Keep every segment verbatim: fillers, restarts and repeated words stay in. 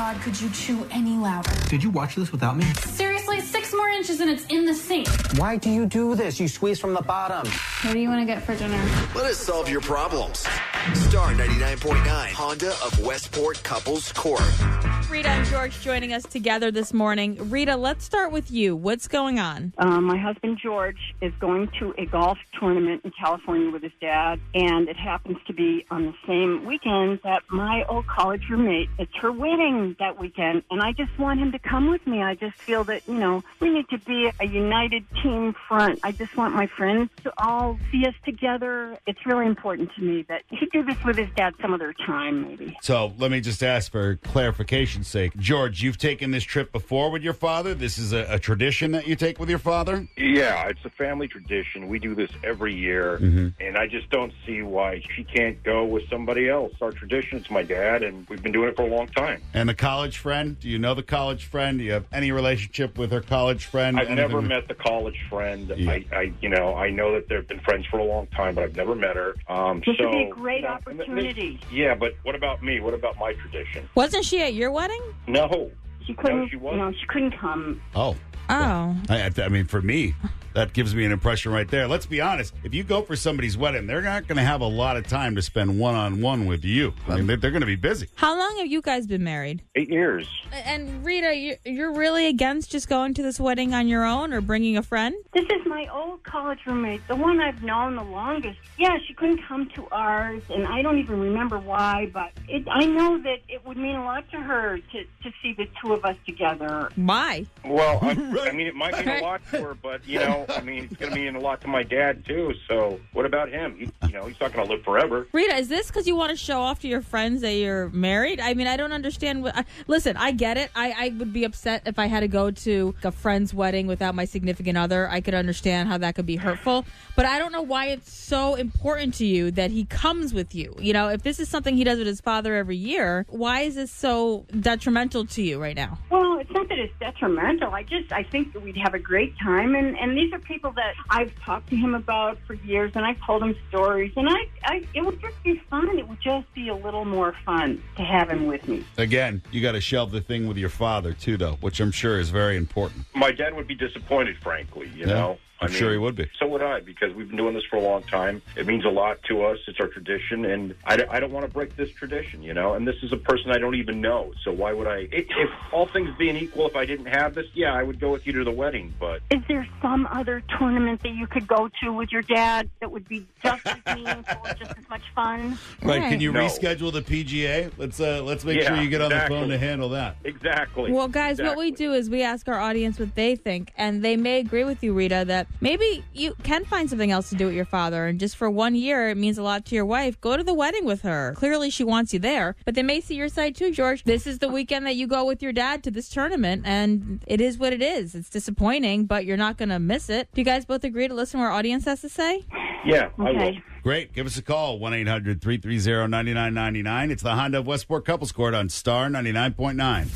God could you chew any louder? Did you watch this without me? Seriously, six more inches and it's in the sink. Why do you do this? You squeeze from the bottom. What do you want to get for dinner? Let us solve your problems. Star ninety-nine point nine, Honda of Westport Couples Court. Rita and George joining us together this morning. Rita, let's start with you. What's going on? Um, my husband, George, is going to a golf tournament in California with his dad, and it happens to be on the same weekend that my old college roommate, it's her wedding that weekend, and I just want him to come with me. I just feel that, you know, we need to be a united team front. I just want my friends to all see us together. It's really important to me that he do this with his dad some other time, maybe. So let me just ask for clarification's sake. George, you've taken this trip before with your father? This is a, a tradition that you take with your father? Yeah, it's a family tradition. We do this every year, Mm-hmm. and I just don't see why she can't go with somebody else. Our tradition, it's my dad, and we've been doing it for a long time. And the college friend? Do you know the college friend? Do you have any relationship with her college friend? I've Anything? never met the college friend. Yeah. I, I, you know, I know that they've been friends for a long time, but I've never met her. Um, This so, would be a great you know, opportunity. Yeah, but what about me? What about my tradition? Wasn't she at your wedding? No. She couldn't, No, she wasn't. no, she couldn't come. Oh. Oh. I, I I mean, for me, that gives me an impression right there. Let's be honest. If you go for somebody's wedding, they're not going to have a lot of time to spend one-on-one with you. I mean, they're, they're going to be busy. How long have you guys been married? Eight years. And Rita, you- you're really against just going to this wedding on your own or bringing a friend? This is my old college roommate, the one I've known the longest. Yeah, she couldn't come to ours, and I don't even remember why, but it, I know that it would mean a lot to her to, to see the two of us together. Why? Well, I, I mean, it might mean a lot to her, but, you know, I mean, it's going to mean a lot to my dad, too. So what about him? He, you know, he's not going to live forever. Rita, is this because you want to show off to your friends that you're married? I mean, I don't understand. What, I, listen, I get it. I, I would be upset if I had to go to a friend's wedding without my significant other. I could understand how that could be hurtful. But I don't know why it's so important to you that he comes with you. You know, if this is something he does with his father every year, why is this so detrimental to you right now? Well, it's not that it's detrimental. I just, I think that we'd have a great time. And, and these are people that I've talked to him about for years, and I've told him stories. And I, I, it would just be fun. It would just be a little more fun to have him with me. Again, you got to shelve the thing with your father, too, though, which I'm sure is very important. My dad would be disappointed, frankly, you Yeah, know. I'm I sure mean, he would be. So would I, because we've been doing this for a long time. It means a lot to us. It's our tradition, and I, d- I don't want to break this tradition, you know. And this is a person I don't even know, so why would I? If, if all things being equal, if I didn't have this, yeah, I would go with you to the wedding, but... Is there some other tournament that you could go to with your dad that would be just as meaningful, just as much fun? Right? Right. Can you No. reschedule the P G A? Let's uh, let's make Yeah, sure you get on exactly. the phone to handle that. Exactly. Well, guys, what we Exactly. do is we ask our audience what they think, and they may agree with you, Rita, that maybe you can find something else to do with your father, and just for one year, it means a lot to your wife. Go to the wedding with her. Clearly, she wants you there, but they may see your side too, George. This is the weekend that you go with your dad to this tournament, and it is what it is. It's disappointing, but you're not going to miss it. Do you guys both agree to listen to what our audience has to say? Yeah, I will. Okay. Great. Give us a call, one eight hundred three three zero nine nine nine nine. It's the Honda of Westport Couples Court on Star ninety-nine point nine.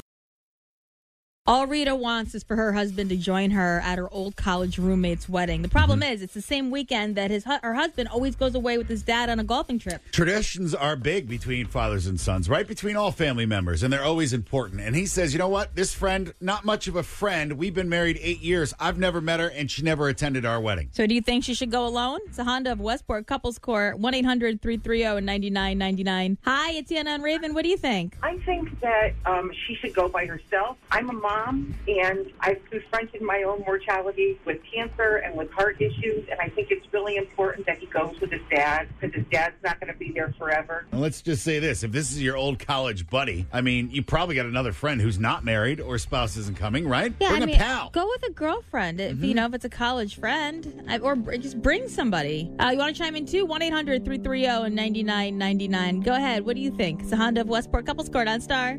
All Rita wants is for her husband to join her at her old college roommate's wedding. The problem Mm-hmm. is, it's the same weekend that his hu- her husband always goes away with his dad on a golfing trip. Traditions are big between fathers and sons, right? Between all family members, and they're always important. And he says, you know what? This friend, not much of a friend. We've been married eight years. I've never met her, and she never attended our wedding. So do you think she should go alone? It's a Honda of Westport Couples Court, one eight hundred three three zero nine nine nine nine. Hi, it's Anna and Raven. What do you think? I think that um, she should go by herself. I'm a mom, and I've confronted my own mortality with cancer and with heart issues, and I think it's really important that he goes with his dad, because his dad's not going to be there forever. And let's just say this. If this is your old college buddy, I mean, you probably got another friend who's not married or spouse isn't coming, right? Yeah, Bring I a mean, pal. go with a girlfriend, if you know, if it's a college friend, I- or br- just bring somebody. Uh, you want to chime in too? one eight hundred three three zero nine nine nine nine. Go ahead. What do you think? It's a Honda of Westport Couples Court on Star.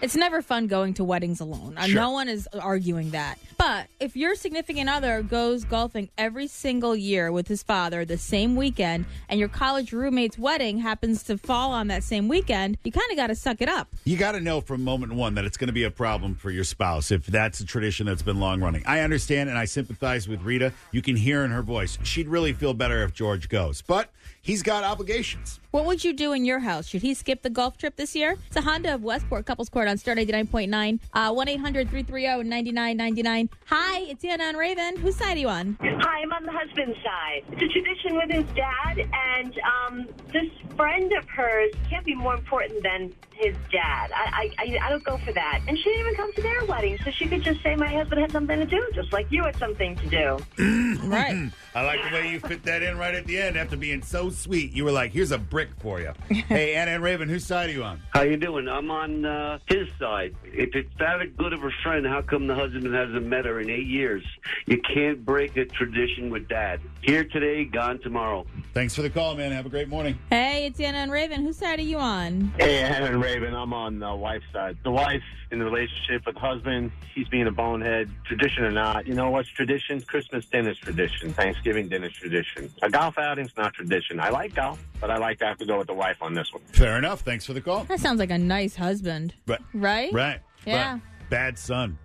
It's never fun going to weddings alone. Uh, Sure. No one is arguing that. But if your significant other goes golfing every single year with his father the same weekend, and your college roommate's wedding happens to fall on that same weekend, you kind of got to suck it up. You got to know from moment one that it's going to be a problem for your spouse if that's a tradition that's been long running. I understand and I sympathize with Rita. You can hear in her voice. She'd really feel better if George goes. But he's got obligations. What would you do in your house? Should he skip the golf trip this year? It's a Honda of Westport Couples Court on Star ninety-nine point nine. Uh, one eight hundred three three zero nine nine nine nine. Hi, it's Anna and Raven. Whose side are you on? Hi, I'm on the husband's side. It's a tradition with his dad, and um, this friend of hers can't be more important than his dad. I, I I don't go for that. And she didn't even come to their wedding, so she could just say my husband had something to do, just like you had something to do. Right. I like the way you fit that in right at the end after being so sweet. You were like, here's a brick for you. Hey, Anna and Raven, whose side are you on? How you doing? I'm on uh, his side. If it's that good of a friend, how come the husband hasn't met her in eight years? You can't break a tradition with dad. Here today, gone tomorrow. Thanks for the call, man. Have a great morning. Hey, it's Anna and Raven. Whose side are you on? Hey, Anna and Raven, I'm on the wife's side. The wife in the relationship with the husband, he's being a bonehead, tradition or not. You know what's tradition? Christmas dinner's tradition. Thanksgiving dinner's tradition. A golf outing's not tradition. I like golf, but I like to have to go with the wife on this one. Fair enough. Thanks for the call. That sounds like a nice husband. Right. Right? Right. Yeah. But bad son.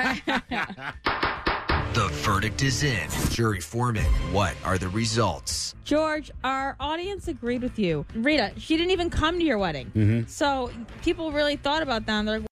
The verdict is in. Jury foreman, what are the results? George, our audience agreed with you. Rita, she didn't even come to your wedding. So people really thought about that. And they're like,